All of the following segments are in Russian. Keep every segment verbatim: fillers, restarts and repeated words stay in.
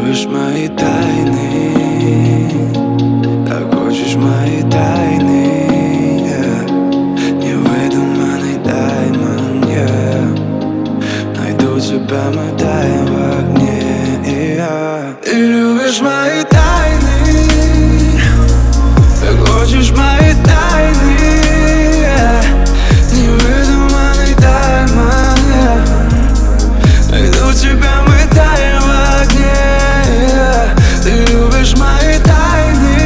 любишь мои тайны, как хочешь мои тайны, yeah. Невыдуманный даймон, yeah. Найду тебя, мы таем в огне, yeah. Ты любишь мои тайны, как хочешь мои тайны, yeah. Невыдуманный даймон, yeah. Найду тебя, мы таем в огне, yeah. Ты любишь мои тайны,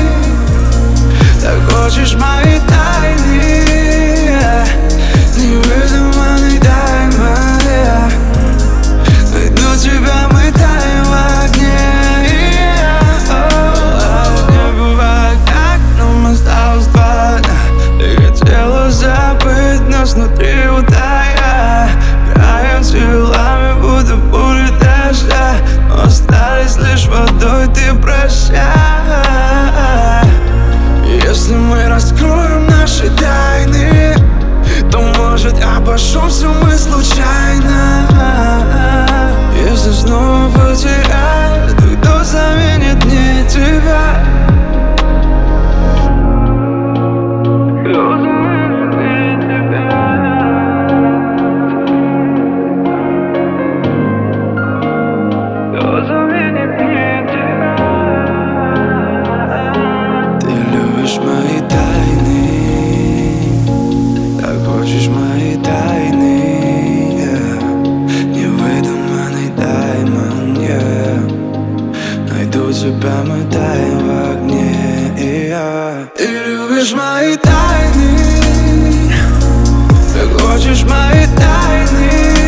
так хочешь мои тайны, yeah. Невыдуманный даймон, yeah. Найду тебя, мы таем в огне, yeah. Oh, не бывает так, но мы осталось два дня. Ты хотела забыть нас внутри утая. Краем телами, будто пули дождя, но остались лишь водой, ты прощай. Если мы раскроем наши тайны, то, может, обошёмся мы случайно. Если снова потеряю, то кто заменит мне тебя? Кто заменит мне тебя? Кто заменит мне тебя? Ты любишь мои тайны, как хочешь мои тайны, yeah. Невыдуманный даймон, yeah. Найду тебя, мы таем в огне, yeah. Ты любишь мои тайны, как хочешь мои тайны,